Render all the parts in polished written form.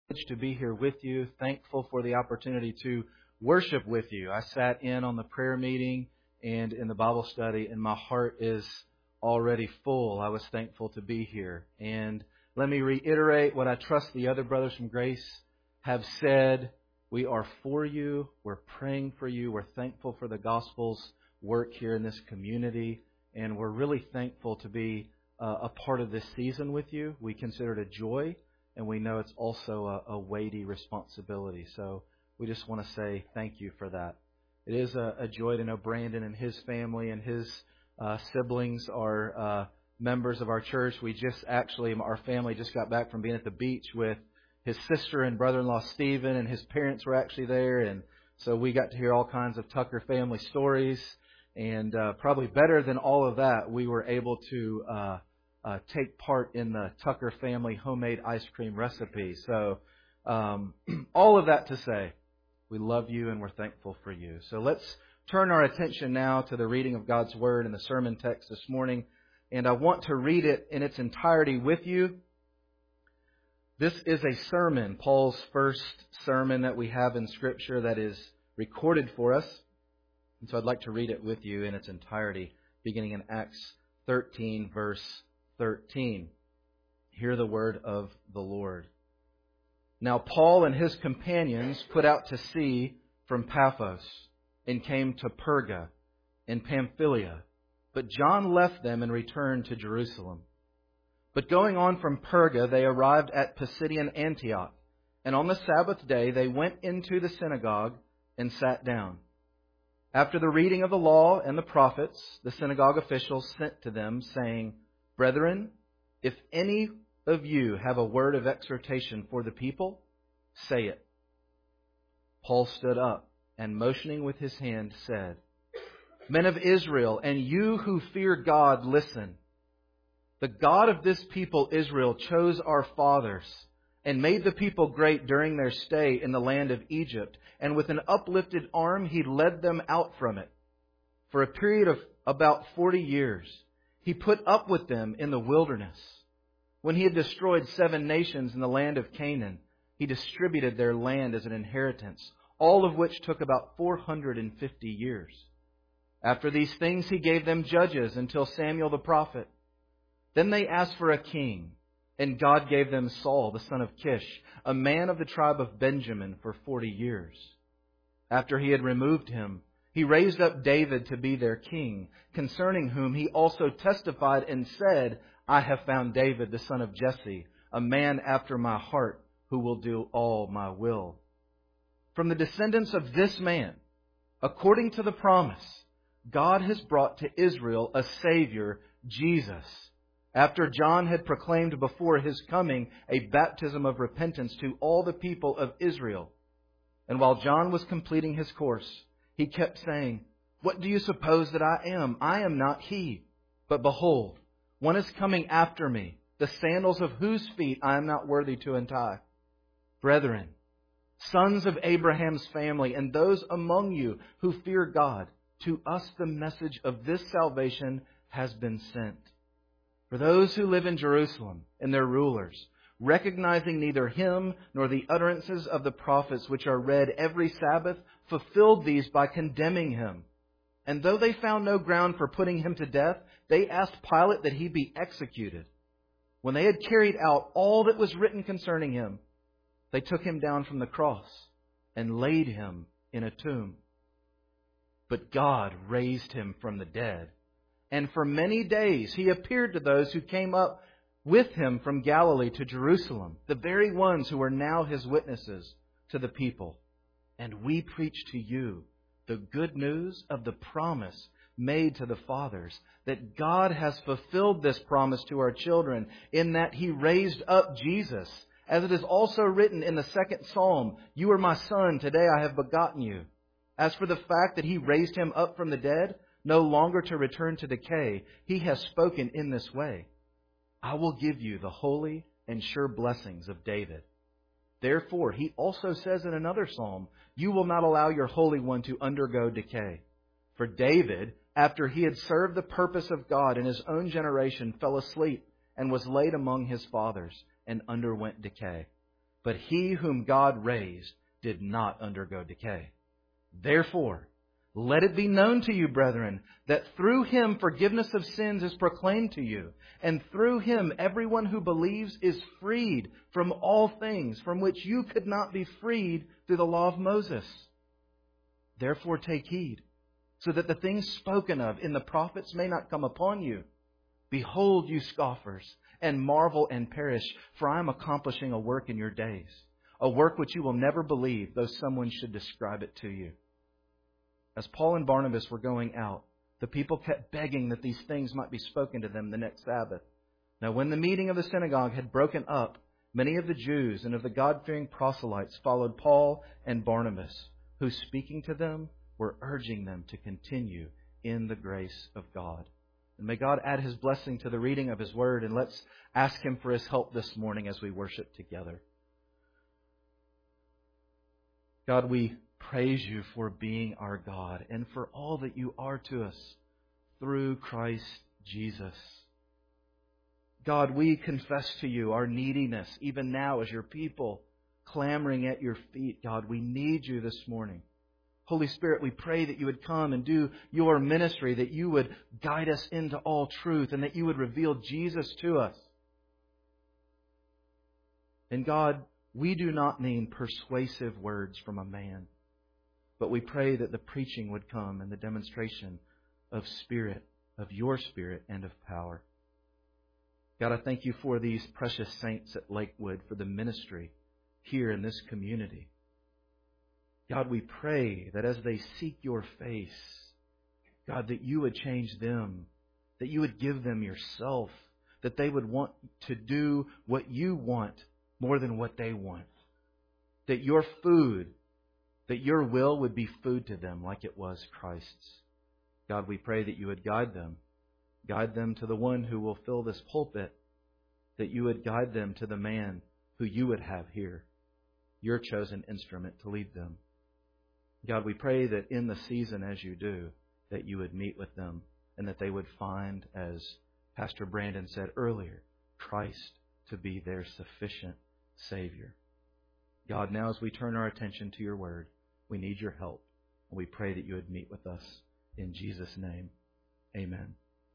To be here with you. Thankful for the opportunity to worship with you. I sat in on the prayer meeting and in the Bible study, and my heart is already full. I was thankful to be here. And let me reiterate what I trust the other brothers from Grace have said. We are for you. We're praying for you. We're thankful for the gospel's work here in this community. And we're really thankful to be a part of this season with you. We consider it a joy. And we know it's also a weighty responsibility. So we just want to say thank you for that. It is a joy to know Brandon and his family and his siblings are members of our church. Our family just got back from being at the beach with his sister and brother-in-law Stephen, and his parents were actually there. And so we got to hear all kinds of Tucker family stories. And probably better than all of that, we were able to take part in the Tucker family homemade ice cream recipe. So all of that to say, we love you and we're thankful for you. So let's turn our attention now to the reading of God's Word in the sermon text this morning. And I want to read it in its entirety with you. This is a sermon, Paul's first sermon that we have in Scripture that is recorded for us. And so I'd like to read it with you in its entirety, beginning in Acts 13, verse 13. Hear the word of the Lord. Now Paul and his companions put out to sea from Paphos and came to Perga in Pamphylia. But John left them and returned to Jerusalem. But going on from Perga, they arrived at Pisidian Antioch. And on the Sabbath day, they went into the synagogue and sat down. After the reading of the law and the prophets, the synagogue officials sent to them, saying, Brethren, if any of you have a word of exhortation for the people, say it. Paul stood up and motioning with his hand said, Men of Israel, and you who fear God, listen. The God of this people, Israel, chose our fathers and made the people great during their stay in the land of Egypt. And with an uplifted arm, He led them out from it. For a period of about 40 years, He put up with them in the wilderness. When He had destroyed 7 nations in the land of Canaan, He distributed their land as an inheritance, all of which took about 450 years. After these things, He gave them judges until Samuel the prophet. Then they asked for a king, and God gave them Saul, the son of Kish, a man of the tribe of Benjamin, for 40 years. After He had removed him, He raised up David to be their king, concerning whom He also testified and said, I have found David, the son of Jesse, a man after my heart, who will do all my will. From the descendants of this man, according to the promise, God has brought to Israel a Savior, Jesus, after John had proclaimed before his coming a baptism of repentance to all the people of Israel. And while John was completing his course, he kept saying, What do you suppose that I am? I am not he. But behold, one is coming after me, the sandals of whose feet I am not worthy to untie. Brethren, sons of Abraham's family, and those among you who fear God, to us the message of this salvation has been sent. For those who live in Jerusalem and their rulers, recognizing neither Him nor the utterances of the prophets which are read every Sabbath, fulfilled these by condemning Him. And though they found no ground for putting Him to death, they asked Pilate that He be executed. When they had carried out all that was written concerning Him, they took Him down from the cross and laid Him in a tomb. But God raised Him from the dead. And for many days He appeared to those who came up with Him from Galilee to Jerusalem, the very ones who are now His witnesses to the people. And we preach to you the good news of the promise made to the fathers, that God has fulfilled this promise to our children, in that He raised up Jesus, as it is also written in the 2nd Psalm, You are my son, today I have begotten you. As for the fact that He raised Him up from the dead, no longer to return to decay, He has spoken in this way, I will give you the holy and sure blessings of David. Therefore, He also says in another psalm, You will not allow your Holy One to undergo decay. For David, after he had served the purpose of God in his own generation, fell asleep and was laid among his fathers and underwent decay. but He whom God raised did not undergo decay. Therefore, let it be known to you, brethren, that through Him forgiveness of sins is proclaimed to you, and through Him everyone who believes is freed from all things from which you could not be freed through the law of Moses. Therefore take heed, so that the things spoken of in the prophets may not come upon you. Behold, you scoffers, and marvel and perish, for I am accomplishing a work in your days, a work which you will never believe, though someone should describe it to you. As Paul and Barnabas were going out, the people kept begging that these things might be spoken to them the next Sabbath. Now when the meeting of the synagogue had broken up, many of the Jews and of the God-fearing proselytes followed Paul and Barnabas, who, speaking to them, were urging them to continue in the grace of God. And may God add His blessing to the reading of His Word, and let's ask Him for His help this morning as we worship together. God, we praise You for being our God and for all that You are to us through Christ Jesus. God, we confess to You our neediness, even now as Your people clamoring at Your feet. God, we need You this morning. Holy Spirit, we pray that You would come and do Your ministry, that You would guide us into all truth, and that You would reveal Jesus to us. And God, we do not mean persuasive words from a man, but we pray that the preaching would come and the demonstration of Spirit, of Your Spirit, and of power. God, I thank You for these precious saints at Lakewood, for the ministry here in this community. God, we pray that as they seek Your face, God, that You would change them, that You would give them Yourself, that they would want to do what You want more than what they want. That Your food, that Your will would be food to them like it was Christ's. God, we pray that You would guide them. Guide them to the one who will fill this pulpit. That You would guide them to the man who You would have here, Your chosen instrument to lead them. God, we pray that in the season as You do, that You would meet with them and that they would find, as Pastor Brandon said earlier, Christ to be their sufficient Savior. God, now as we turn our attention to Your Word, we need Your help, and we pray that You would meet with us. In Jesus' name, amen.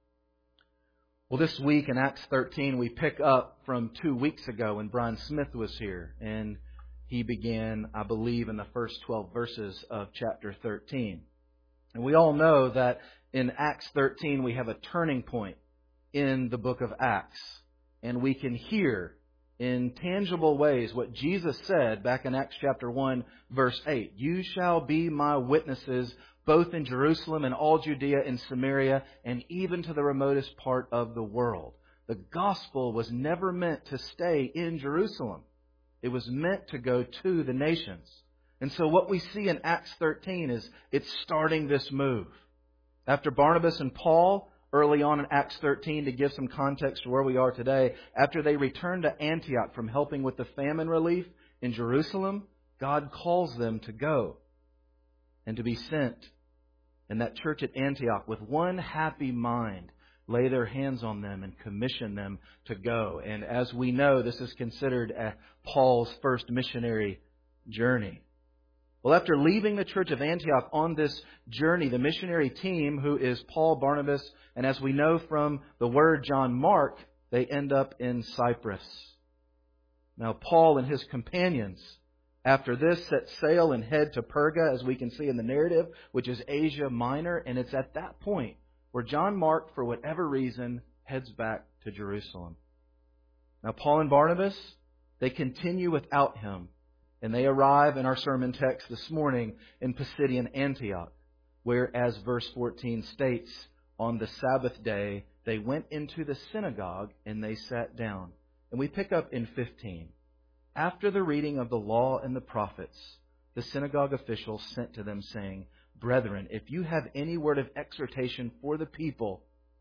Well, this week in Acts 13, we pick up from 2 weeks ago when Brian Smith was here, and he began, I believe, in the first 12 verses of chapter 13. And we all know that in Acts 13, we have a turning point in the book of Acts, and we can hear in tangible ways what Jesus said back in Acts chapter 1, verse 8. You shall be my witnesses both in Jerusalem and all Judea and Samaria and even to the remotest part of the world. The gospel was never meant to stay in Jerusalem. It was meant to go to the nations. And so what we see in Acts 13 is it's starting this move. After Barnabas and Paul, early on in Acts 13, to give some context to where we are today, after they returned to Antioch from helping with the famine relief in Jerusalem, God calls them to go and to be sent. And that church at Antioch, with one happy mind, lay their hands on them and commission them to go. And as we know, this is considered Paul's first missionary journey. Well, after leaving the church of Antioch on this journey, the missionary team, who is Paul, Barnabas, and as we know from the word John Mark, they end up in Cyprus. Now, Paul and his companions, after this, set sail and head to Perga, as we can see in the narrative, which is Asia Minor. And it's at that point where John Mark, for whatever reason, heads back to Jerusalem. Now, Paul and Barnabas, they continue without him. And they arrive in our sermon text this morning in Pisidian Antioch, where, as verse 14 states, on the Sabbath day, they went into the synagogue and they sat down. And we pick up in 15. After the reading of the law and the prophets, the synagogue officials sent to them, saying, Brethren, if you have any word of exhortation for the people,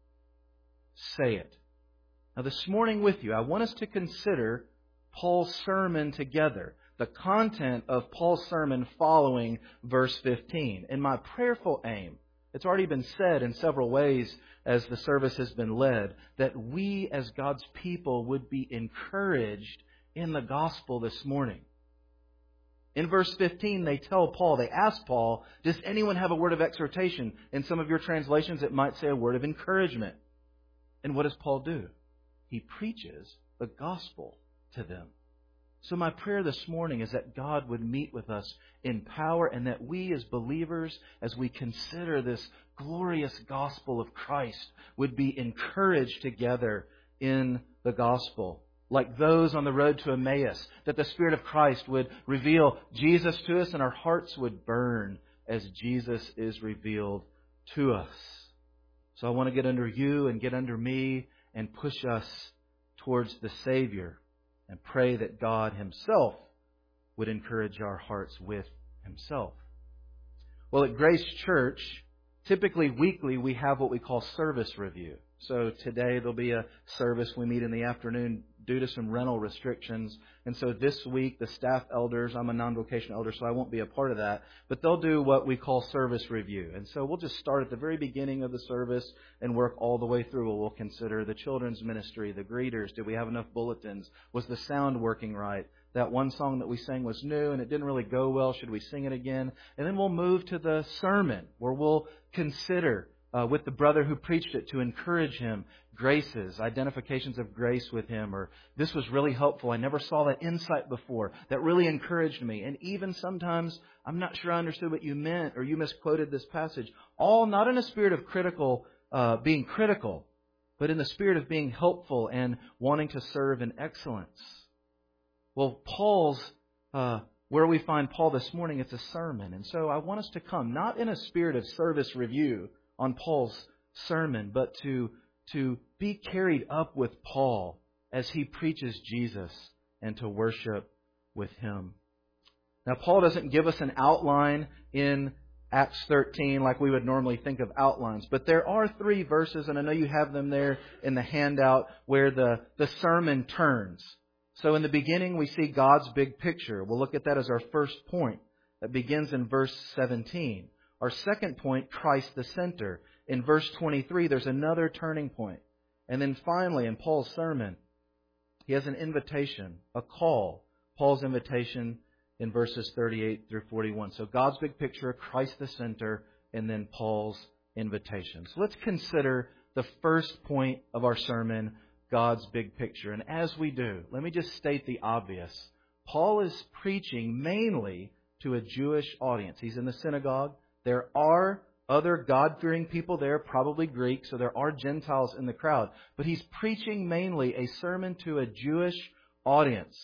say it. Now this morning with you, I want us to consider Paul's sermon together. The content of Paul's sermon following verse 15. And my prayerful aim, it's already been said in several ways as the service has been led, that we as God's people would be encouraged in the gospel this morning. In verse 15, they ask Paul, does anyone have a word of exhortation? In some of your translations, it might say a word of encouragement. And what does Paul do? He preaches the gospel to them. So my prayer this morning is that God would meet with us in power, and that we as believers, as we consider this glorious gospel of Christ, would be encouraged together in the gospel. Like those on the road to Emmaus, that the Spirit of Christ would reveal Jesus to us and our hearts would burn as Jesus is revealed to us. So I want to get under you and get under me and push us towards the Savior, and pray that God Himself would encourage our hearts with Himself. Well, at Grace Church, typically weekly, we have what we call service review. So today there'll be a service. We meet in the afternoon due to some rental restrictions. And so this week, the staff elders, I'm a non-vocational elder, so I won't be a part of that, but they'll do what we call service review. And so we'll just start at the very beginning of the service and work all the way through. We'll consider the children's ministry, the greeters. Did we have enough bulletins? Was the sound working right? That one song that we sang was new and it didn't really go well. Should we sing it again? And then we'll move to the sermon, where we'll consider with the brother who preached it, to encourage him, graces, identifications of grace with him, or this was really helpful. I never saw that insight before. That really encouraged me. And even sometimes I'm not sure I understood what you meant, or you misquoted this passage. All not in a spirit of being critical, but in the spirit of being helpful and wanting to serve in excellence. Well, where we find Paul this morning, it's a sermon. And so I want us to come, not in a spirit of service review on Paul's sermon, but to be carried up with Paul as he preaches Jesus and to worship with Him. Now, Paul doesn't give us an outline in Acts 13 like we would normally think of outlines, but there are 3 verses, and I know you have them there in the handout, where the sermon turns. So in the beginning, we see God's big picture. We'll look at that as our first point. That begins in verse 17. Our second point, Christ the center. In verse 23, there's another turning point. And then finally, in Paul's sermon, he has an invitation, a call. Paul's invitation in verses 38 through 41. So God's big picture, Christ the center, and then Paul's invitation. So let's consider the first point of our sermon, God's big picture. And as we do, let me just state the obvious. Paul is preaching mainly to a Jewish audience. He's in the synagogue. There are other God-fearing people there, probably Greek, so there are Gentiles in the crowd. But he's preaching mainly a sermon to a Jewish audience.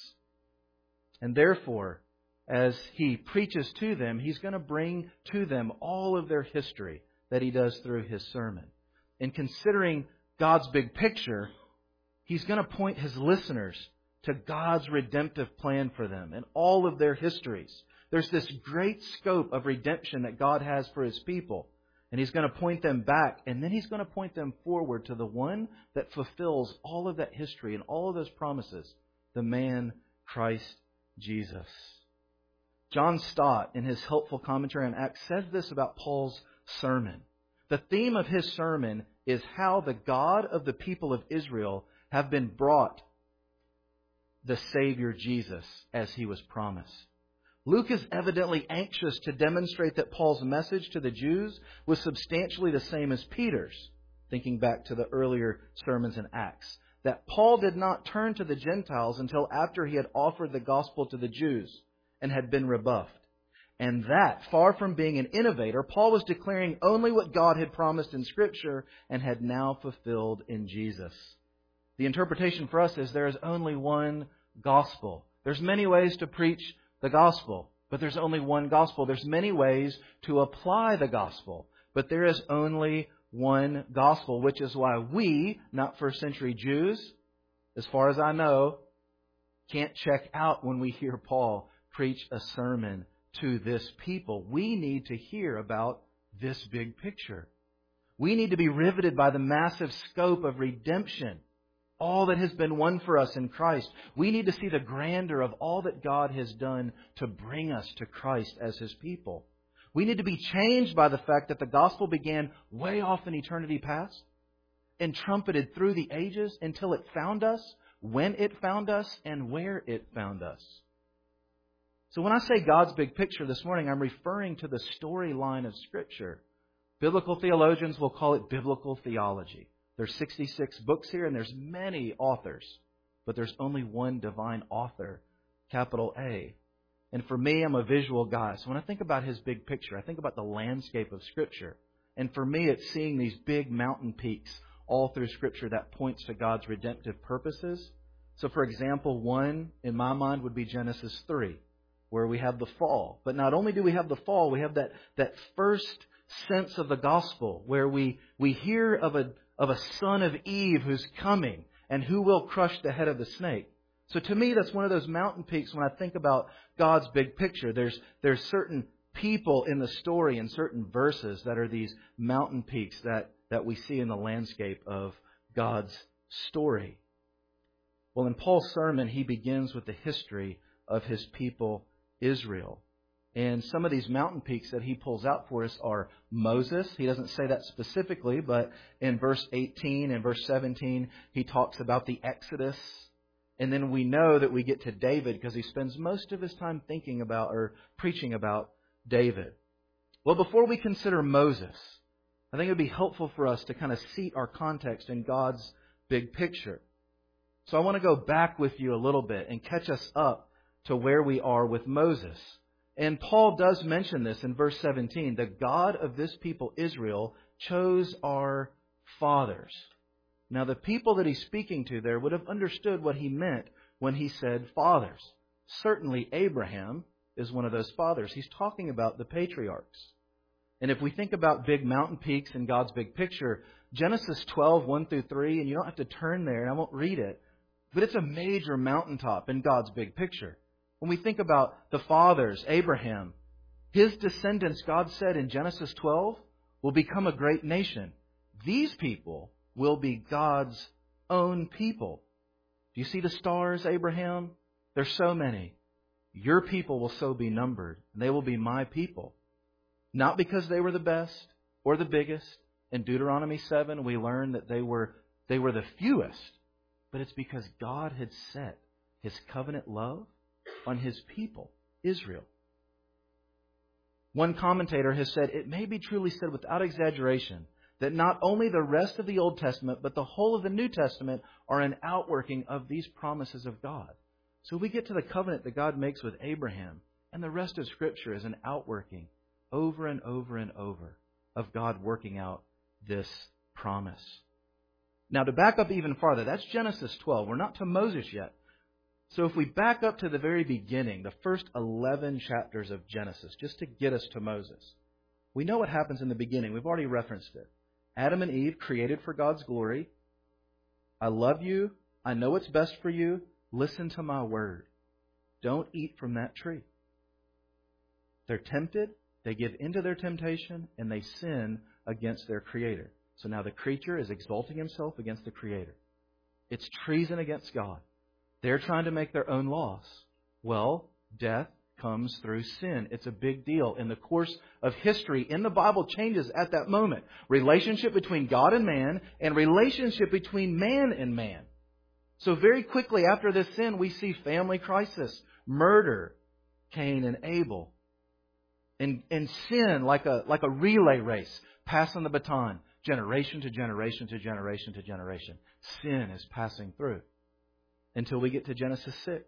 And therefore, as he preaches to them, he's going to bring to them all of their history that he does through his sermon. In considering God's big picture, he's going to point his listeners to God's redemptive plan for them and all of their histories. There's this great scope of redemption that God has for His people. And He's going to point them back, and then He's going to point them forward to the one that fulfills all of that history and all of those promises, the man Christ Jesus. John Stott, in his helpful commentary on Acts, says this about Paul's sermon. The theme of his sermon is how the God of the people of Israel have been brought the Savior Jesus as He was promised. Luke is evidently anxious to demonstrate that Paul's message to the Jews was substantially the same as Peter's, thinking back to the earlier sermons in Acts, that Paul did not turn to the Gentiles until after he had offered the gospel to the Jews and had been rebuffed. And that, far from being an innovator, Paul was declaring only what God had promised in Scripture and had now fulfilled in Jesus. The interpretation for us is there is only one gospel. There's many ways to preach the gospel, but there's only one gospel. There's many ways to apply the gospel, but there is only one gospel, which is why we, not first century Jews, as far as I know, can't check out when we hear Paul preach a sermon to this people. We need to hear about this big picture. We need to be riveted by the massive scope of redemption, all that has been won for us in Christ. We need to see the grandeur of all that God has done to bring us to Christ as His people. We need to be changed by the fact that the gospel began way off in eternity past and trumpeted through the ages until it found us when it found us and where it found us. So when I say God's big picture this morning, I'm referring to the storyline of Scripture. Biblical theologians will call it biblical theology. There's 66 books here and there's many authors, but there's only one divine author, capital A. And for me, I'm a visual guy. So when I think about His big picture, I think about the landscape of Scripture. And for me, it's seeing these big mountain peaks all through Scripture that points to God's redemptive purposes. So for example, one in my mind would be Genesis 3, where we have the fall. But not only do we have the fall, we have that first sense of the gospel where we hear of a son of Eve who's coming and who will crush the head of the snake. So to me, that's one of those mountain peaks when I think about God's big picture. There's certain people in the story and certain verses that are these mountain peaks that we see in the landscape of God's story. Well, in Paul's sermon, he begins with the history of his people, Israel. And some of these mountain peaks that he pulls out for us are Moses. He doesn't say that specifically, but in verse 18 and verse 17, he talks about the Exodus. And then we know that we get to David because he spends most of his time thinking about or preaching about David. Well, before we consider Moses, I think it would be helpful for us to kind of seat our context in God's big picture. So I want to go back with you a little bit and catch us up to where we are with Moses. And Paul does mention this in verse 17. The God of this people, Israel, chose our fathers. Now, the people that he's speaking to there would have understood what he meant when he said fathers. Certainly, Abraham is one of those fathers. He's talking about the patriarchs. And if we think about big mountain peaks in God's big picture, Genesis 12, 1 through 3, and you don't have to turn there, and I won't read it, but it's a major mountaintop in God's big picture. When we think about the fathers, Abraham, his descendants, God said in Genesis 12, will become a great nation. These people will be God's own people. Do you see the stars, Abraham? There's so many. Your people will so be numbered, and they will be my people. Not because they were the best or the biggest. In Deuteronomy 7, we learn that they were the fewest, but it's because God had set His covenant love on His people, Israel. One commentator has said, it may be truly said without exaggeration that not only the rest of the Old Testament, but the whole of the New Testament are an outworking of these promises of God. So we get to the covenant that God makes with Abraham, and the rest of Scripture is an outworking over and over and over of God working out this promise. Now, to back up even farther, that's Genesis 12. We're not to Moses yet. So if we back up to the very beginning, the first 11 chapters of Genesis, just to get us to Moses, we know what happens in the beginning. We've already referenced it. Adam and Eve created for God's glory. I love you. I know what's best for you. Listen to my word. Don't eat from that tree. They're tempted. They give into their temptation, and they sin against their Creator. So now the creature is exalting himself against the Creator. It's treason against God. They're trying to make their own laws. Well, death comes through sin. It's a big deal. In the course of history, in the Bible, changes at that moment. Relationship between God and man, and relationship between man and man. So very quickly after this sin, we see family crisis, murder, Cain and Abel. And sin, like a relay race, passing the baton, generation to generation to generation to generation. Sin is passing through until we get to Genesis 6.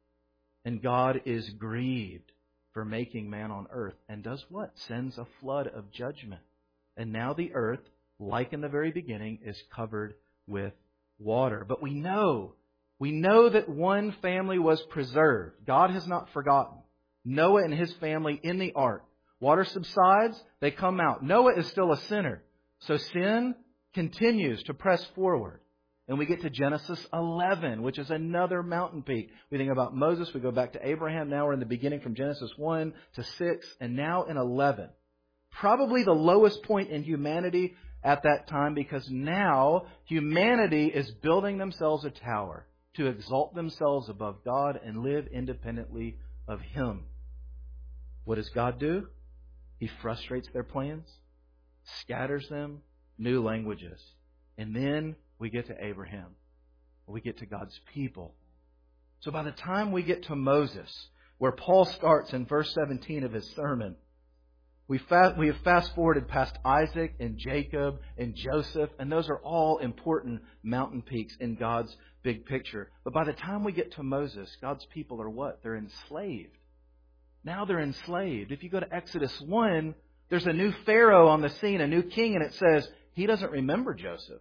And God is grieved for making man on earth. And does what? Sends a flood of judgment. And now the earth, like in the very beginning, is covered with water. But we know that one family was preserved. God has not forgotten. Noah and his family in the ark. Water subsides, they come out. Noah is still a sinner. So sin continues to press forward. And we get to Genesis 11, which is another mountain peak. We think about Moses, we go back to Abraham. Now we're in the beginning from Genesis 1 to 6, and now in 11. Probably the lowest point in humanity at that time, because now humanity is building themselves a tower to exalt themselves above God and live independently of Him. What does God do? He frustrates their plans, scatters them, new languages. And then we get to Abraham. We get to God's people. So by the time we get to Moses, where Paul starts in verse 17 of his sermon, we have fast forwarded past Isaac and Jacob and Joseph, and those are all important mountain peaks in God's big picture. But by the time we get to Moses, God's people are what? They're enslaved. Now they're enslaved. If you go to Exodus 1, there's a new Pharaoh on the scene, a new king, and it says he doesn't remember Joseph.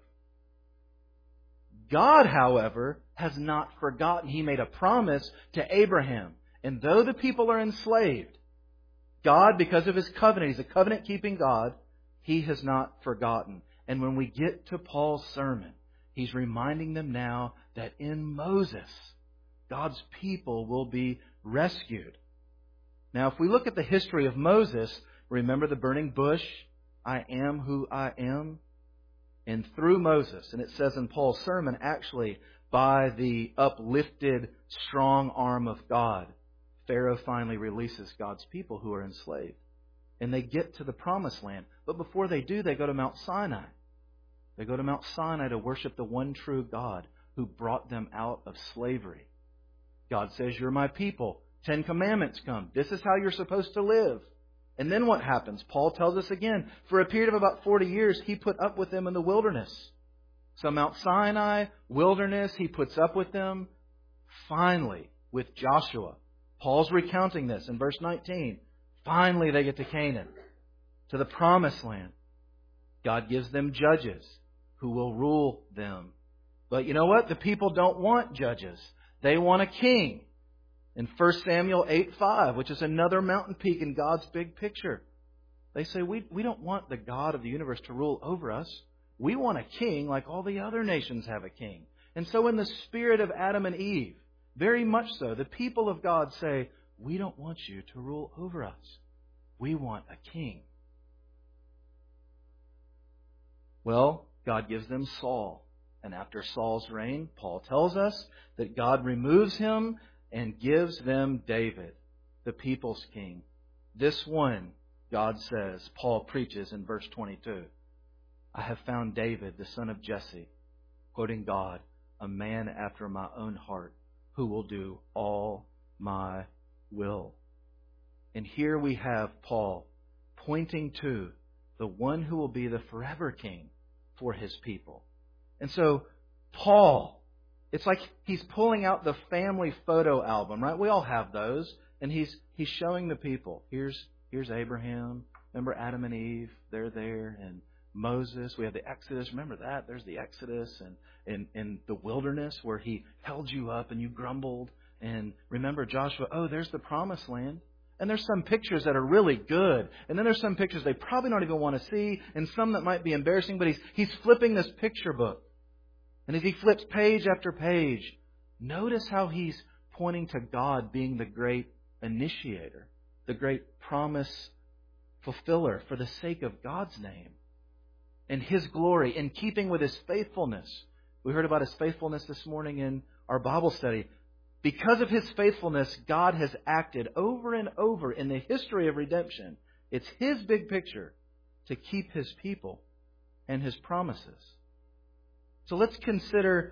God, however, has not forgotten. He made a promise to Abraham. And though the people are enslaved, God, because of His covenant, He's a covenant-keeping God, He has not forgotten. And when we get to Paul's sermon, he's reminding them now that in Moses, God's people will be rescued. Now, if we look at the history of Moses, remember the burning bush, I am who I am? And through Moses, and it says in Paul's sermon, actually, by the uplifted, strong arm of God, Pharaoh finally releases God's people who are enslaved. And they get to the promised land. But before they do, they go to Mount Sinai. They go to Mount Sinai to worship the one true God who brought them out of slavery. God says, you're my people. 10 commandments come. This is how you're supposed to live. And then what happens? Paul tells us again, for a period of about 40 years, He put up with them in the wilderness. So Mount Sinai, wilderness, He puts up with them. Finally, with Joshua, Paul's recounting this in verse 19. Finally, they get to Canaan, to the promised land. God gives them judges who will rule them. But you know what? The people don't want judges. They want a king. In 1 Samuel 8:5, which is another mountain peak in God's big picture, they say, we don't want the God of the universe to rule over us. We want a king like all the other nations have a king. And so in the spirit of Adam and Eve, very much so, the people of God say, we don't want you to rule over us. We want a king. Well, God gives them Saul. And after Saul's reign, Paul tells us that God removes him and gives them David, the people's king. This one, God says, Paul preaches in verse 22. I have found David, the son of Jesse, quoting God, a man after my own heart, who will do all my will. And here we have Paul pointing to the one who will be the forever king for his people. And so Paul, it's like he's pulling out the family photo album, right? We all have those. And he's showing the people. Here's Abraham. Remember Adam and Eve? They're there. And Moses. We have the Exodus. Remember that? There's the Exodus. And in the wilderness where He held you up and you grumbled. And remember Joshua. Oh, there's the promised land. And there's some pictures that are really good. And then there's some pictures they probably don't even want to see. And some that might be embarrassing. But he's flipping this picture book. And as he flips page after page, notice how he's pointing to God being the great initiator, the great promise fulfiller for the sake of God's name and His glory, in keeping with His faithfulness. We heard about His faithfulness this morning in our Bible study. Because of His faithfulness, God has acted over and over in the history of redemption. It's His big picture to keep His people and His promises. So let's consider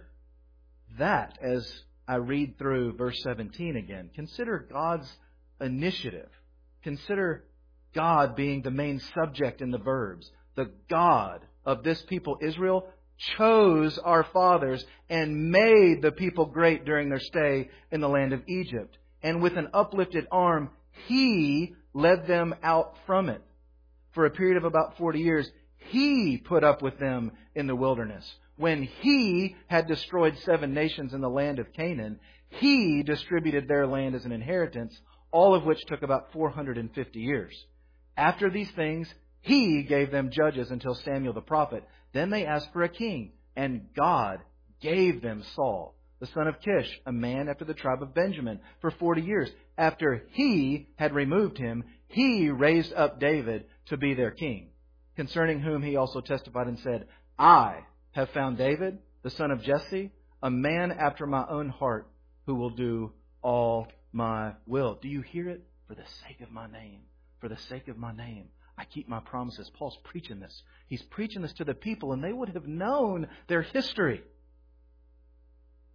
that as I read through verse 17 again. Consider God's initiative. Consider God being the main subject in the verbs. The God of this people, Israel, chose our fathers and made the people great during their stay in the land of Egypt. And with an uplifted arm, He led them out from it. For a period of about 40 years, He put up with them in the wilderness. When He had destroyed 7 nations in the land of Canaan, He distributed their land as an inheritance, all of which took about 450 years. After these things, He gave them judges until Samuel the prophet. Then they asked for a king, and God gave them Saul, the son of Kish, a man after the tribe of Benjamin, for 40 years. After He had removed him, He raised up David to be their king, concerning whom He also testified and said, I have found David, the son of Jesse, a man after my own heart, who will do all my will. Do you hear it? For the sake of my name. For the sake of my name, I keep my promises. Paul's preaching this. He's preaching this to the people, and they would have known their history.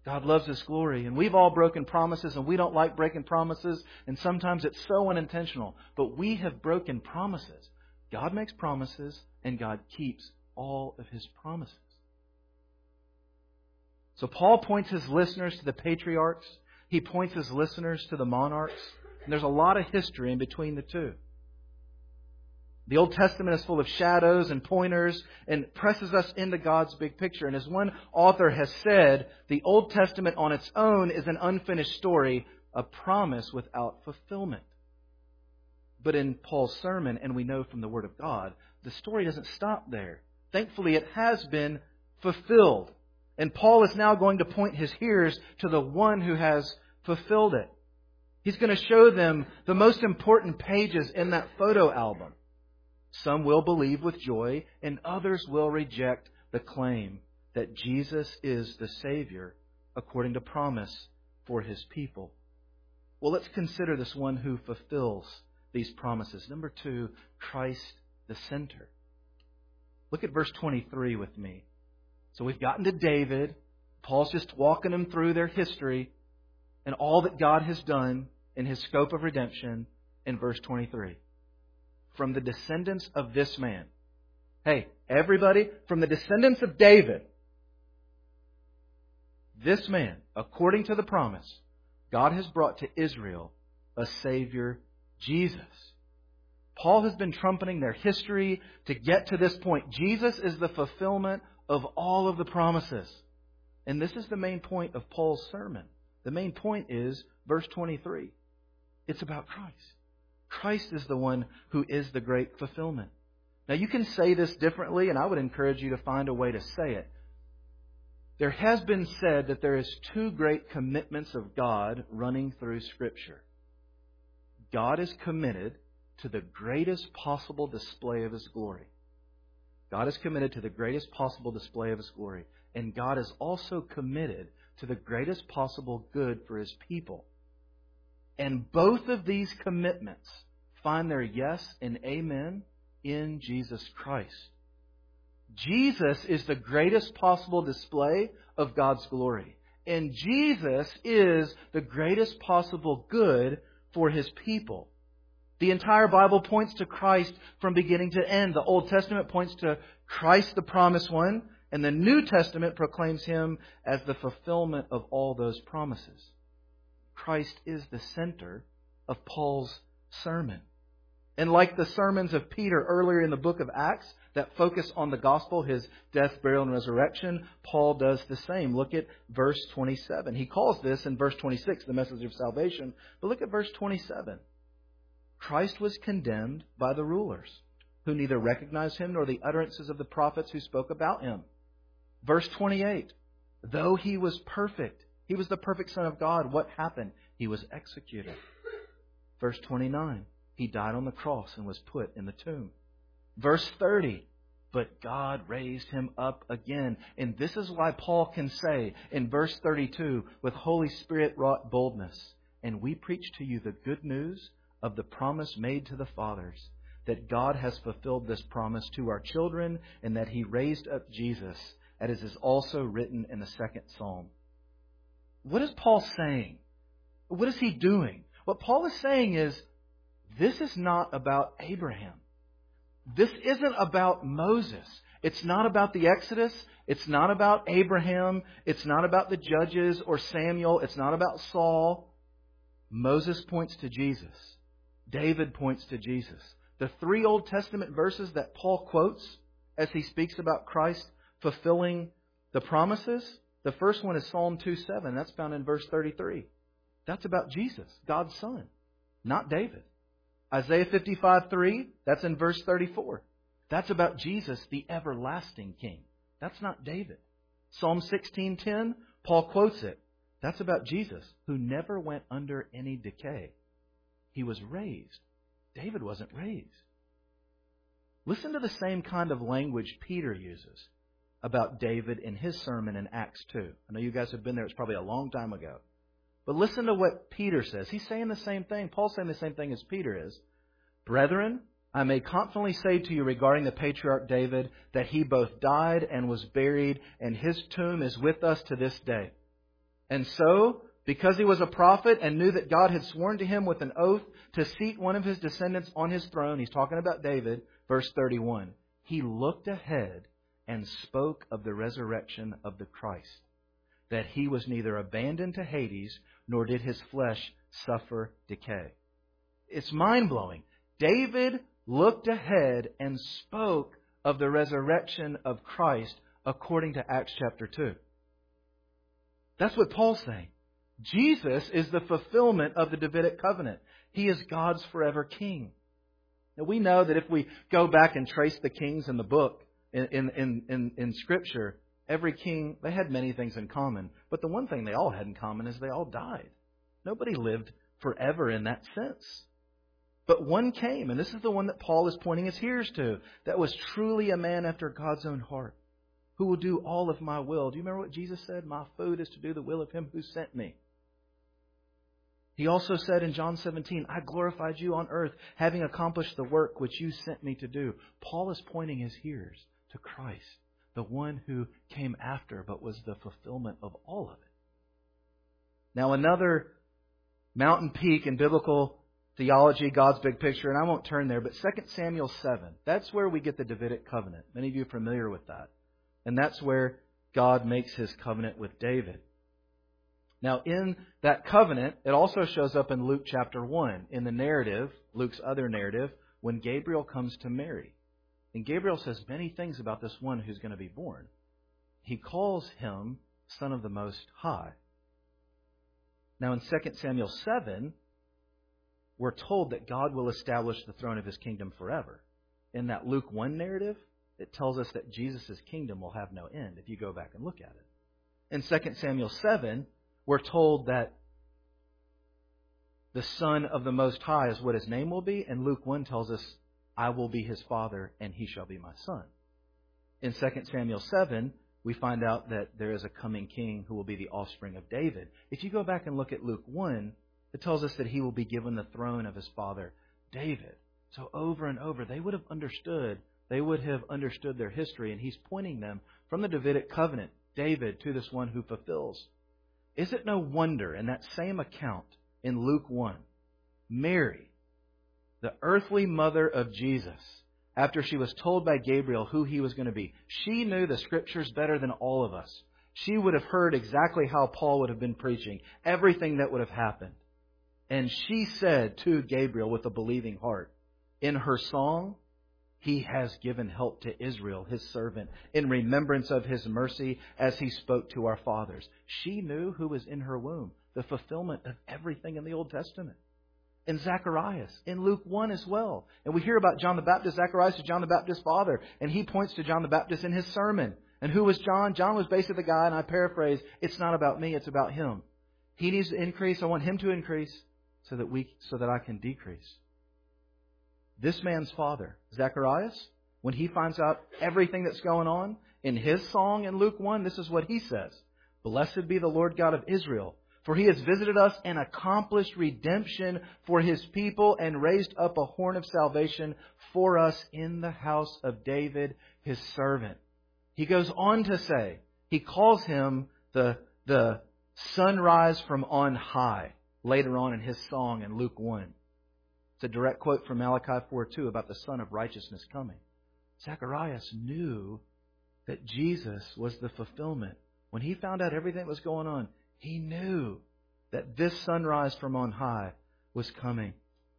God loves His glory. And we've all broken promises, and we don't like breaking promises. And sometimes it's so unintentional. But we have broken promises. God makes promises, and God keeps all of His promises. So Paul points his listeners to the patriarchs. He points his listeners to the monarchs. And there's a lot of history in between the two. The Old Testament is full of shadows and pointers and presses us into God's big picture. And as one author has said, the Old Testament on its own is an unfinished story, a promise without fulfillment. But in Paul's sermon, and we know from the Word of God, the story doesn't stop there. Thankfully, it has been fulfilled. And Paul is now going to point his hearers to the one who has fulfilled it. He's going to show them the most important pages in that photo album. Some will believe with joy, and others will reject the claim that Jesus is the Savior according to promise for His people. Well, let's consider this one who fulfills these promises. Number 2, Christ the center. Look at verse 23 with me. So we've gotten to David. Paul's just walking them through their history and all that God has done in His scope of redemption in verse 23. From the descendants of this man. Hey, everybody, from the descendants of David, this man, according to the promise, God has brought to Israel a Savior, Jesus. Paul has been trumpeting their history to get to this point. Jesus is the fulfillment of all of the promises. And this is the main point of Paul's sermon. The main point is verse 23. It's about Christ. Christ is the one who is the great fulfillment. Now you can say this differently, and I would encourage you to find a way to say it. There has been said that there is 2 great commitments of God running through Scripture. God is committed to the greatest possible display of His glory. God is committed to the greatest possible display of His glory. And God is also committed to the greatest possible good for His people. And both of these commitments find their yes and amen in Jesus Christ. Jesus is the greatest possible display of God's glory. And Jesus is the greatest possible good for His people. The entire Bible points to Christ from beginning to end. The Old Testament points to Christ, the promised one, and the New Testament proclaims Him as the fulfillment of all those promises. Christ is the center of Paul's sermon. And like the sermons of Peter earlier in the book of Acts that focus on the gospel, His death, burial, and resurrection, Paul does the same. Look at verse 27. He calls this in verse 26 the message of salvation. But look at verse 27. Christ was condemned by the rulers, who neither recognized Him nor the utterances of the prophets who spoke about Him. Verse 28. Though He was perfect, He was the perfect Son of God. What happened? He was executed. Verse 29. He died on the cross and was put in the tomb. Verse 30. But God raised Him up again. And this is why Paul can say in verse 32, with Holy Spirit wrought boldness, and we preach to you the good news of the promise made to the fathers, that God has fulfilled this promise to our children, and that He raised up Jesus, as is also written in the 2nd Psalm. What is Paul saying? What is he doing? What Paul is saying is, this is not about Abraham. This isn't about Moses. It's not about the Exodus. It's not about Abraham. It's not about the judges or Samuel. It's not about Saul. Moses points to Jesus. David points to Jesus. The 3 Old Testament verses that Paul quotes as he speaks about Christ fulfilling the promises, the first one is Psalm 2:7. That's found in verse 33. That's about Jesus, God's Son, not David. Isaiah 55:3, that's in verse 34. That's about Jesus, the everlasting King. That's not David. Psalm 16:10, Paul quotes it. That's about Jesus, who never went under any decay. He was raised. David wasn't raised. Listen to the same kind of language Peter uses about David in his sermon in Acts 2. I know you guys have been there. It's probably a long time ago. But listen to what Peter says. He's saying the same thing. Paul's saying the same thing as Peter is. Brethren, I may confidently say to you regarding the patriarch David that he both died and was buried, and his tomb is with us to this day. And so, because he was a prophet and knew that God had sworn to him with an oath to seat one of his descendants on his throne, he's talking about David, verse 31, he looked ahead and spoke of the resurrection of the Christ, that he was neither abandoned to Hades, nor did his flesh suffer decay. It's mind-blowing. David looked ahead and spoke of the resurrection of Christ according to Acts chapter 2. That's what Paul's saying. Jesus is the fulfillment of the Davidic covenant. He is God's forever king. Now, we know that if we go back and trace the kings in the book, in Scripture, every king, they had many things in common. But the one thing they all had in common is they all died. Nobody lived forever in that sense. But one came, and this is the one that Paul is pointing his hearers to, that was truly a man after God's own heart, who will do all of my will. Do you remember what Jesus said? My food is to do the will of him who sent me. He also said in John 17, I glorified you on earth, having accomplished the work which you sent me to do. Paul is pointing his hearers to Christ, the one who came after, but was the fulfillment of all of it. Now, another mountain peak in biblical theology, God's big picture, and I won't turn there, but 2 Samuel 7, that's where we get the Davidic covenant. Many of you are familiar with that. And that's where God makes his covenant with David. Now, in that covenant, it also shows up in Luke chapter 1, in the narrative, Luke's other narrative, when Gabriel comes to Mary. And Gabriel says many things about this one who's going to be born. He calls him Son of the Most High. Now, in 2 Samuel 7, we're told that God will establish the throne of his kingdom forever. In that Luke 1 narrative, it tells us that Jesus' kingdom will have no end if you go back and look at it. In 2 Samuel 7, we're told that the Son of the Most High is what his name will be, and Luke 1 tells us, I will be his father, and he shall be my son. In 2 Samuel 7, we find out that there is a coming king who will be the offspring of David. If you go back and look at Luke 1, it tells us that he will be given the throne of his father, David. So over and over, they would have understood their history, and he's pointing them from the Davidic covenant, David, to this one who fulfills. Is it no wonder in that same account in Luke 1, Mary, the earthly mother of Jesus, after she was told by Gabriel who he was going to be, she knew the Scriptures better than all of us. She would have heard exactly how Paul would have been preaching, everything that would have happened. And she said to Gabriel with a believing heart, in her song, He has given help to Israel, His servant, in remembrance of His mercy as He spoke to our fathers. She knew who was in her womb, the fulfillment of everything in the Old Testament. In Zacharias, in Luke 1 as well. And we hear about John the Baptist. Zacharias is John the Baptist's father. And he points to John the Baptist in his sermon. And who was John? John was basically the guy, and I paraphrase, it's not about me, it's about him. He needs to increase. I want him to increase so that I can decrease. This man's father, Zacharias, when he finds out everything that's going on, in his song in Luke 1, this is what he says. Blessed be the Lord God of Israel, for He has visited us and accomplished redemption for His people and raised up a horn of salvation for us in the house of David, His servant. He goes on to say, he calls him the sunrise from on high later on in his song in Luke 1. It's a direct quote from Malachi 4:2 about the Son of Righteousness coming. Zacharias knew that Jesus was the fulfillment. When he found out everything that was going on, he knew that this sunrise from on high was coming.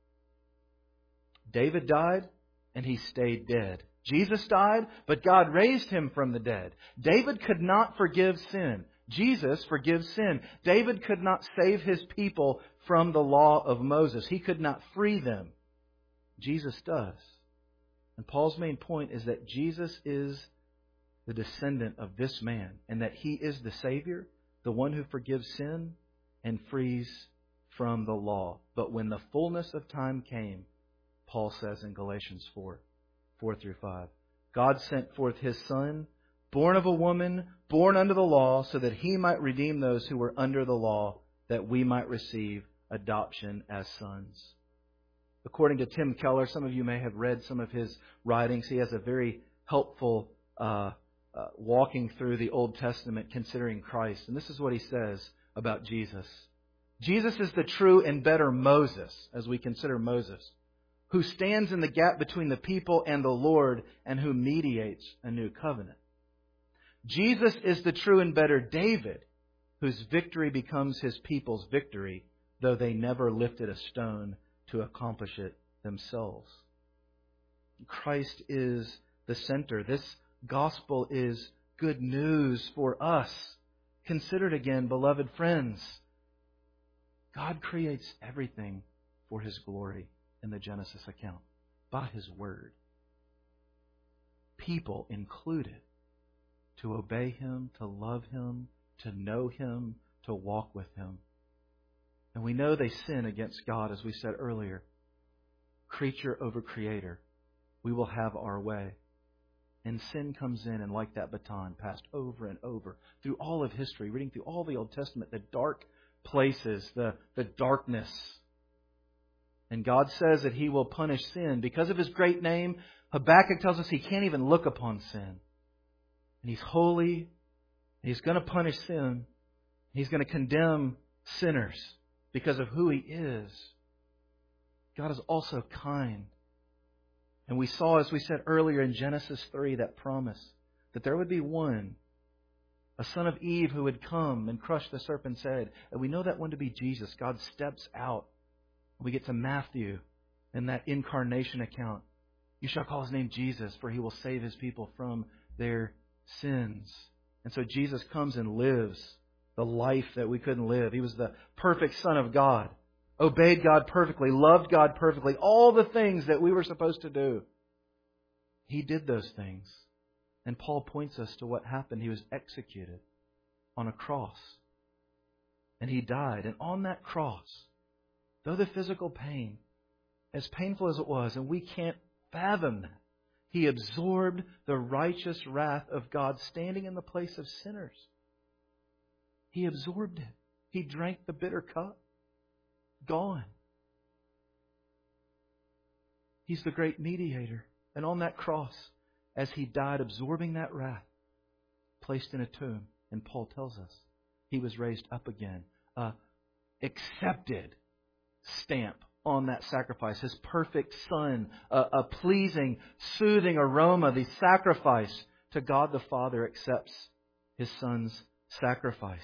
David died and he stayed dead. Jesus died, but God raised him from the dead. David could not forgive sin. Jesus forgives sin. David could not save his people from the law of Moses. He could not free them. Jesus does. And Paul's main point is that Jesus is the descendant of this man and that He is the Savior, the one who forgives sin and frees from the law. But when the fullness of time came, Paul says in Galatians 4:4-5, God sent forth His Son, born of a woman, born under the law, so that He might redeem those who were under the law, that we might receive adoption as sons. According to Tim Keller, some of you may have read some of his writings. He has a very helpful walking through the Old Testament considering Christ. And this is what he says. about Jesus. Jesus is the true and better Moses, as we consider Moses, who stands in the gap between the people and the Lord and who mediates a new covenant. Jesus is the true and better David, whose victory becomes his people's victory, though they never lifted a stone to accomplish it themselves. Christ is the center. This gospel is good news for us. Consider it again, beloved friends. God creates everything for His glory in the Genesis account by His Word. People included to obey Him, to love Him, to know Him, to walk with Him. And we know they sin against God, as we said earlier. Creature over creator. We will have our way. And sin comes in and like that baton passed over and over through all of history, reading through all the Old Testament, the dark places, the darkness. And God says that He will punish sin. Because of His great name, Habakkuk tells us He can't even look upon sin. And He's holy. He's going to punish sin. He's going to condemn sinners because of who He is. God is also kind. And we saw, as we said earlier in Genesis 3, that promise that there would be one, a son of Eve, who would come and crush the serpent's head. And we know that one to be Jesus. God steps out. We get to Matthew in that incarnation account. You shall call His name Jesus, for He will save His people from their sins. And so Jesus comes and lives the life that we couldn't live. He was the perfect Son of God. Obeyed God perfectly, loved God perfectly, all the things that we were supposed to do. He did those things. And Paul points us to what happened. He was executed on a cross. And He died. And on that cross, though the physical pain, as painful as it was, and we can't fathom that, He absorbed the righteous wrath of God standing in the place of sinners. He absorbed it. He drank the bitter cup. Gone. He's the great mediator. And on that cross, as He died, absorbing that wrath, placed in a tomb. And Paul tells us He was raised up again. Accepted stamp on that sacrifice. His perfect Son, a pleasing, soothing aroma. The sacrifice to God the Father accepts His Son's sacrifice.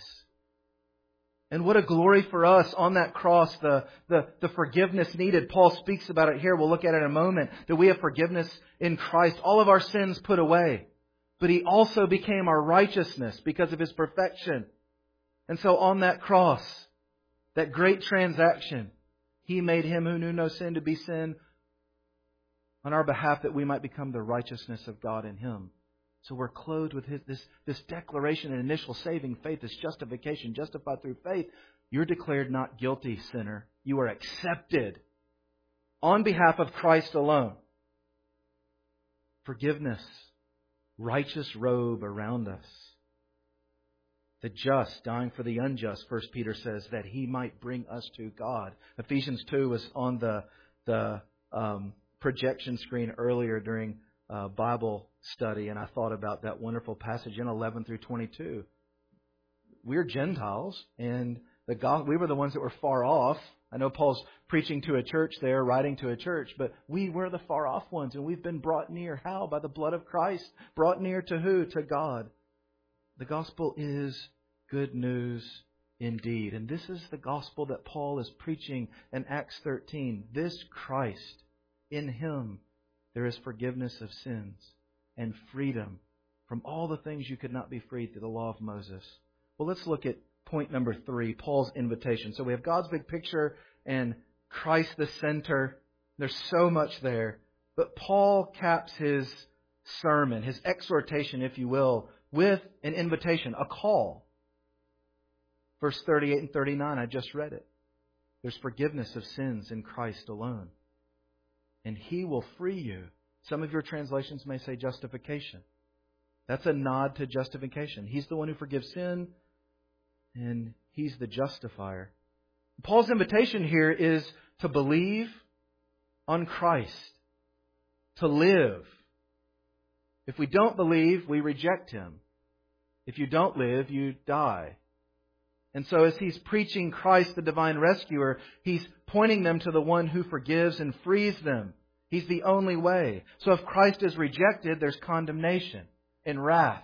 And what a glory for us on that cross, the forgiveness needed. Paul speaks about it here. We'll look at it in a moment. That we have forgiveness in Christ. All of our sins put away. But He also became our righteousness because of His perfection. And so on that cross, that great transaction, He made Him who knew no sin to be sin on our behalf, that we might become the righteousness of God in Him. So we're clothed with this declaration and initial saving faith, this justification, justified through faith. You're declared not guilty, sinner. You are accepted on behalf of Christ alone. Forgiveness, righteous robe around us. The just dying for the unjust, 1 Peter says, that He might bring us to God. Ephesians 2 was on the projection screen earlier during Bible study, and I thought about that wonderful passage in 11 through 22. We're Gentiles, and we were the ones that were far off. I know Paul's preaching to a church there, writing to a church, but we were the far off ones, and we've been brought near. How? By the blood of Christ. Brought near to who? To God. The gospel is good news indeed. And this is the gospel that Paul is preaching in Acts 13. This Christ, in Him, there is forgiveness of sins and freedom from all the things you could not be freed through the law of Moses. Well, let's look at point number 3, Paul's invitation. So we have God's big picture and Christ the center. There's so much there. But Paul caps his sermon, his exhortation, if you will, with an invitation, a call. Verse 38 and 39, I just read it. There's forgiveness of sins in Christ alone. And He will free you. Some of your translations may say justification. That's a nod to justification. He's the one who forgives sin, and He's the justifier. Paul's invitation here is to believe on Christ, to live. If we don't believe, we reject Him. If you don't live, you die. And so as he's preaching Christ, the divine rescuer, he's pointing them to the one who forgives and frees them. He's the only way. So if Christ is rejected, there's condemnation and wrath.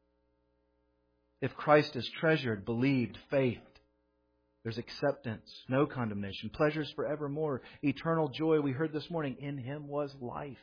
If Christ is treasured, believed, faithed, there's acceptance, no condemnation, pleasures forevermore, eternal joy. We heard this morning, in Him was life.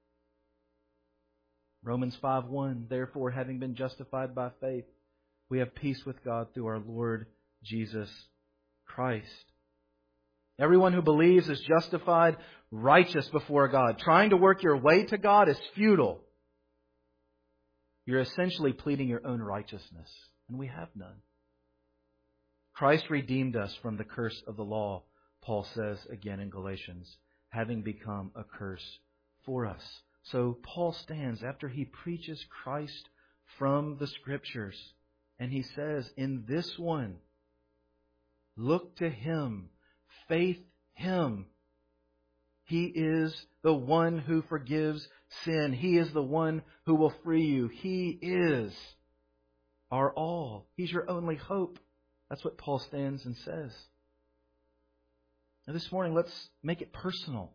Romans 5:1, therefore, having been justified by faith, we have peace with God through our Lord Jesus Christ. Everyone who believes is justified, righteous before God. Trying to work your way to God is futile. You're essentially pleading your own righteousness, and we have none. Christ redeemed us from the curse of the law, Paul says again in Galatians, having become a curse for us. So Paul stands after he preaches Christ from the Scriptures, and he says, in this one, look to Him, faith Him. He is the one who forgives sin. He is the one who will free you. He is our all. He's your only hope. That's what Paul stands and says. Now this morning, let's make it personal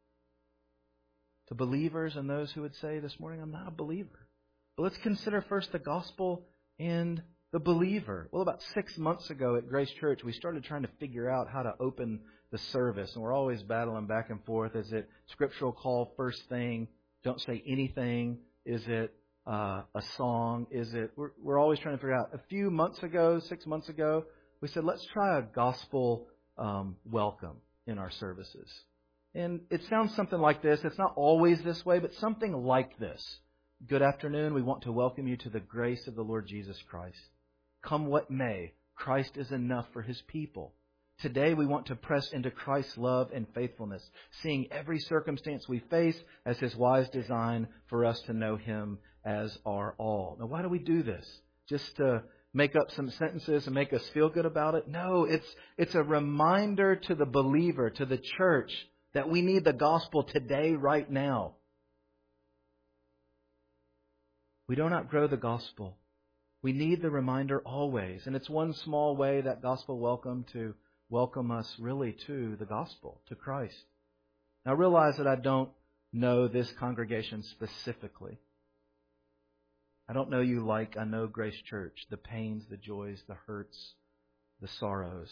to believers and those who would say this morning, I'm not a believer. But let's consider first the gospel and the believer. Well, about 6 months ago at Grace Church, we started trying to figure out how to open the service. And we're always battling back and forth. Is it scriptural call first thing? Don't say anything. Is it a song? Is it? We're always trying to figure out. A few months ago, 6 months ago, we said, let's try a gospel welcome in our services. And it sounds something like this. It's not always this way, but something like this. Good afternoon. We want to welcome you to the grace of the Lord Jesus Christ. Come what may, Christ is enough for His people. Today we want to press into Christ's love and faithfulness, seeing every circumstance we face as His wise design for us to know Him as our all. Now, why do we do this? Just to make up some sentences and make us feel good about it? No, it's a reminder to the believer, to the church, that we need the gospel today, right now. We don't outgrow the gospel. We need the reminder always. And it's one small way, that gospel welcome, to welcome us really to the gospel, to Christ. Now realize that I don't know this congregation specifically. I don't know you like I know Grace Church, the pains, the joys, the hurts, the sorrows.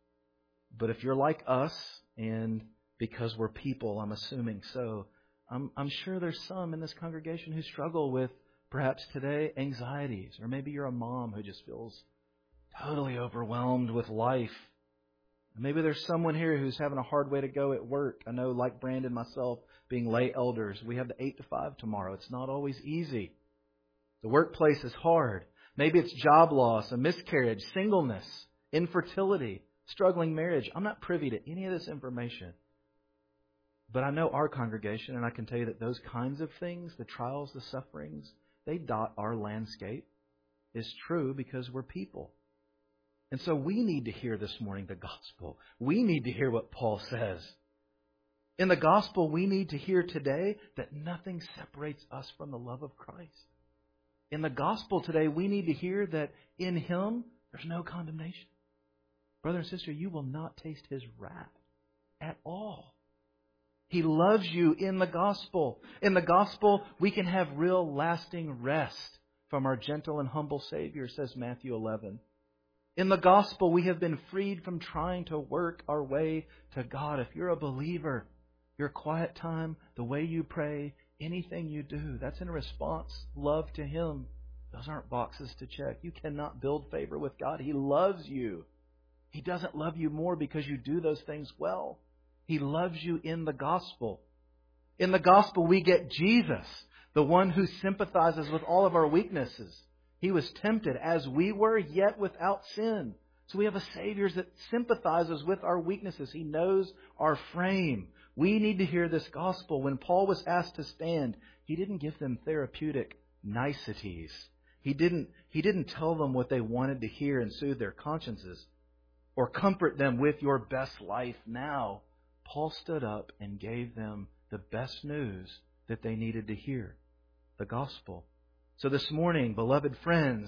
But if you're like us, and because we're people, I'm assuming so, I'm sure there's some in this congregation who struggle with perhaps today anxieties, or maybe you're a mom who just feels totally overwhelmed with life. Maybe there's someone here who's having a hard way to go at work. I know, like Brandon and myself, being lay elders, we have the 8 to 5 tomorrow. It's not always easy. The workplace is hard. Maybe it's job loss, a miscarriage, singleness, infertility, struggling marriage. I'm not privy to any of this information. But I know our congregation, and I can tell you that those kinds of things, the trials, the sufferings, they dot our landscape. It's true because we're people. And so we need to hear this morning the gospel. We need to hear what Paul says. In the gospel, we need to hear today that nothing separates us from the love of Christ. In the gospel today, we need to hear that in Him, there's no condemnation. Brother and sister, you will not taste His wrath at all. He loves you in the gospel. In the gospel, we can have real lasting rest from our gentle and humble Savior, says Matthew 11. In the gospel, we have been freed from trying to work our way to God. If you're a believer, your quiet time, the way you pray, anything you do, that's in response, love to Him. Those aren't boxes to check. You cannot build favor with God. He loves you. He doesn't love you more because you do those things well. He loves you in the gospel. In the gospel, we get Jesus, the one who sympathizes with all of our weaknesses. He was tempted as we were, yet without sin. So we have a Savior that sympathizes with our weaknesses. He knows our frame. We need to hear this gospel. When Paul was asked to stand, he didn't give them therapeutic niceties. He didn't tell them what they wanted to hear and soothe their consciences or comfort them with your best life now. Paul stood up and gave them the best news that they needed to hear, the gospel. So this morning, beloved friends,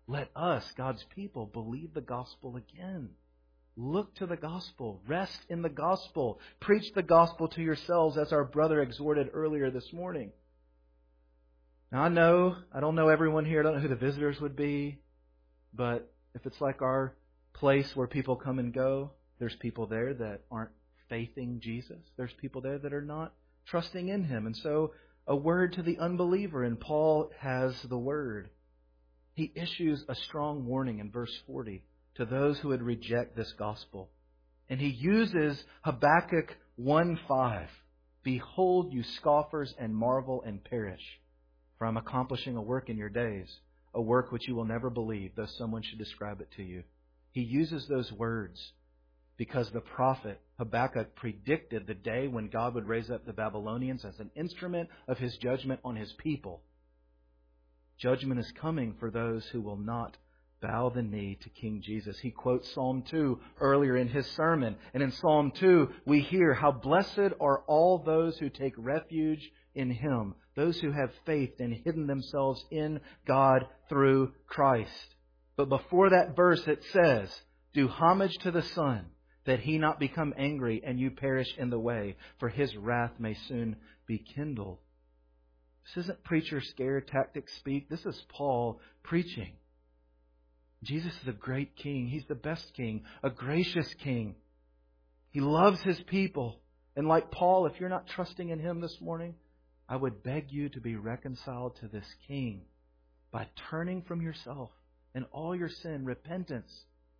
let us, God's people, believe the gospel again. Look to the gospel. Rest in the gospel. Preach the gospel to yourselves, as our brother exhorted earlier this morning. Now, I don't know everyone here. I don't know who the visitors would be. But if it's like our place where people come and go, there's people there that aren't faithing Jesus. There's people there that are not trusting in Him. And so a word to the unbeliever, and Paul has the word. He issues a strong warning in verse 40 to those who would reject this gospel. And he uses Habakkuk 1:5. Behold, you scoffers, and marvel and perish. For I'm accomplishing a work in your days, a work which you will never believe, though someone should describe it to you. He uses those words because the prophet Habakkuk predicted the day when God would raise up the Babylonians as an instrument of His judgment on His people. Judgment is coming for those who will not bow the knee to King Jesus. He quotes Psalm 2 earlier in his sermon. And in Psalm 2, we hear how blessed are all those who take refuge in Him, those who have faith and hidden themselves in God through Christ. But before that verse it says, do homage to the Son, that He not become angry and you perish in the way, for His wrath may soon be kindled. This isn't preacher scare tactic speak. This is Paul preaching. Jesus is a great King. He's the best King, a gracious King. He loves His people. And like Paul, if you're not trusting in Him this morning, I would beg you to be reconciled to this King by turning from yourself and all your sin, repentance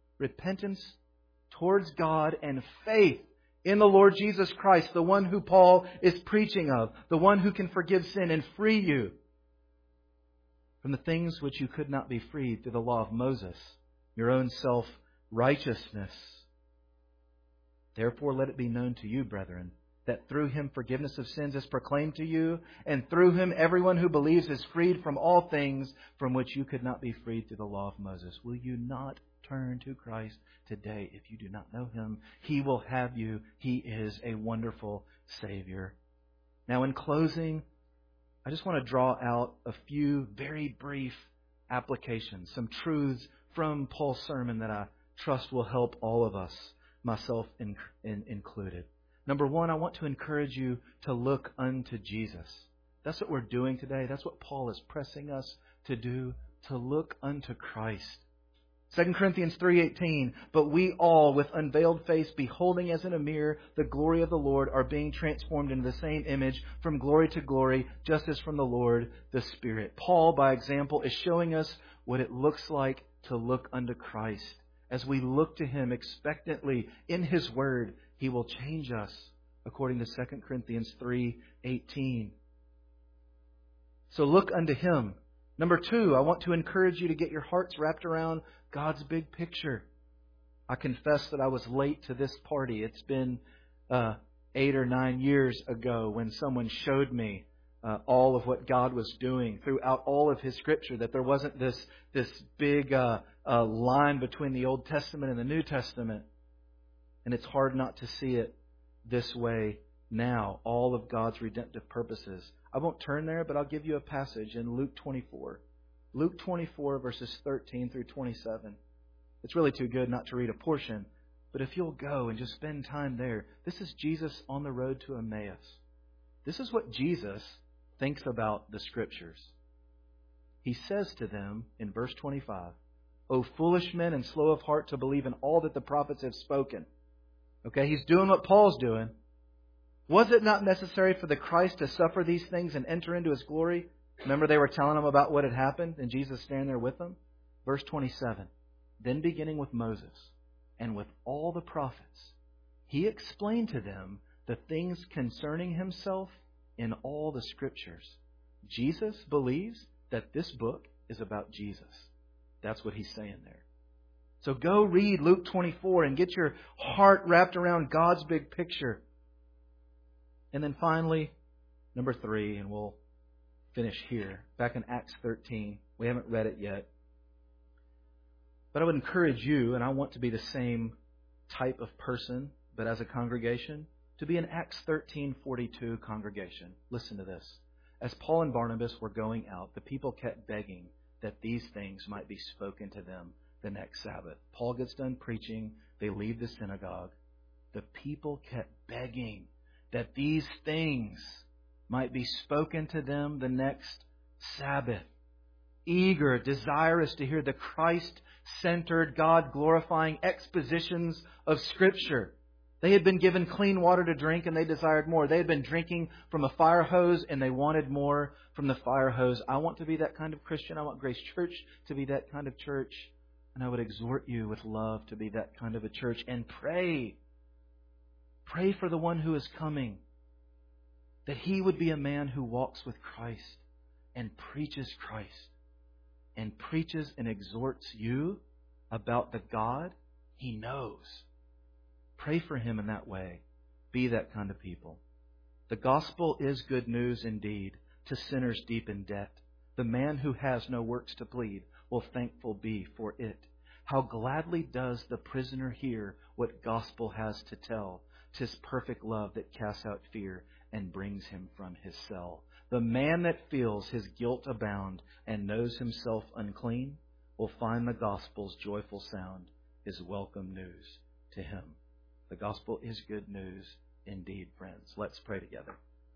towards God, and faith in the Lord Jesus Christ, the one who Paul is preaching of, the one who can forgive sin and free you from the things which you could not be freed through the law of Moses, your own self-righteousness. Therefore, let it be known to you, brethren, that through Him forgiveness of sins is proclaimed to you, and through Him everyone who believes is freed from all things from which you could not be freed through the law of Moses. Will you not turn to Christ today if you do not know Him? He will have you. He is a wonderful Savior. Now, in closing, I just want to draw out a few very brief applications, some truths from Paul's sermon that I trust will help all of us, myself included. Number one, I want to encourage you to look unto Jesus. That's what we're doing today. That's what Paul is pressing us to do, to look unto Christ. 2 Corinthians 3:18, but we all, with unveiled face, beholding as in a mirror the glory of the Lord, are being transformed into the same image from glory to glory, just as from the Lord the Spirit. Paul, by example, is showing us what it looks like to look unto Christ. As we look to Him expectantly in His Word, He will change us, according to 2 Corinthians 3:18. So look unto Him. Number two, I want to encourage you to get your hearts wrapped around God's big picture. I confess that I was late to this party. It's been 8 or 9 years ago when someone showed me all of what God was doing throughout all of His Scripture, that there wasn't this big line between the Old Testament and the New Testament. And it's hard not to see it this way now, all of God's redemptive purposes. I won't turn there, but I'll give you a passage in Luke 24. Luke 24, verses 13 through 27. It's really too good not to read a portion, but if you'll go and just spend time there, this is Jesus on the road to Emmaus. This is what Jesus thinks about the Scriptures. He says to them in verse 25, O foolish men and slow of heart to believe in all that the prophets have spoken. Okay, he's doing what Paul's doing. Was it not necessary for the Christ to suffer these things and enter into His glory? Remember, they were telling him about what had happened, and Jesus standing there with them. Verse 27, then beginning with Moses and with all the prophets, He explained to them the things concerning Himself in all the Scriptures. Jesus believes that this book is about Jesus. That's what he's saying there. So go read Luke 24 and get your heart wrapped around God's big picture. And then finally, number 3, and we'll finish here. Back in Acts 13. We haven't read it yet. But I would encourage you, and I want to be the same type of person, but as a congregation, to be an Acts 13:42 congregation. Listen to this. As Paul and Barnabas were going out, the people kept begging that these things might be spoken to them the next Sabbath. Paul gets done preaching. They leave the synagogue. The people kept begging that these things might be spoken to them the next Sabbath. Eager, desirous to hear the Christ-centered, God-glorifying expositions of Scripture. They had been given clean water to drink and they desired more. They had been drinking from a fire hose and they wanted more from the fire hose. I want to be that kind of Christian. I want Grace Church to be that kind of church. And I would exhort you with love to be that kind of a church. And pray. Pray for the one who is coming. That he would be a man who walks with Christ and preaches Christ. And preaches and exhorts you about the God he knows. Pray for him in that way. Be that kind of people. The gospel is good news indeed to sinners deep in debt. The man who has no works to plead will thankful be for it. How gladly does the prisoner hear what gospel has to tell. 'Tis perfect love that casts out fear and brings him from his cell. The man that feels his guilt abound and knows himself unclean will find the gospel's joyful sound is welcome news to him. The gospel is good news indeed, friends. Let's pray together.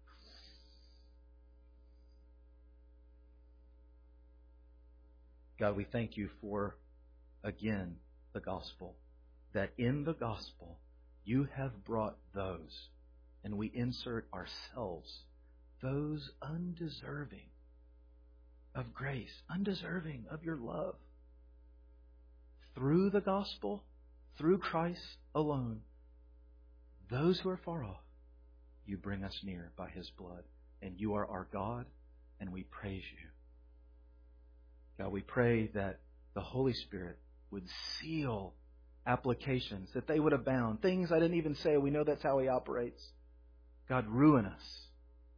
God, we thank you for, again, the gospel. That in the gospel, you have brought those, and we insert ourselves, those undeserving of grace, undeserving of your love. Through the gospel, through Christ alone, those who are far off, you bring us near by his blood. And you are our God, and we praise you. God, we pray that the Holy Spirit would seal applications, that they would abound. Things I didn't even say, we know that's how he operates. God, ruin us.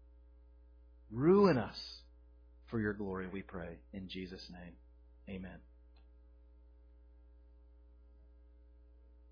Ruin us for your glory, we pray. In Jesus' name, amen.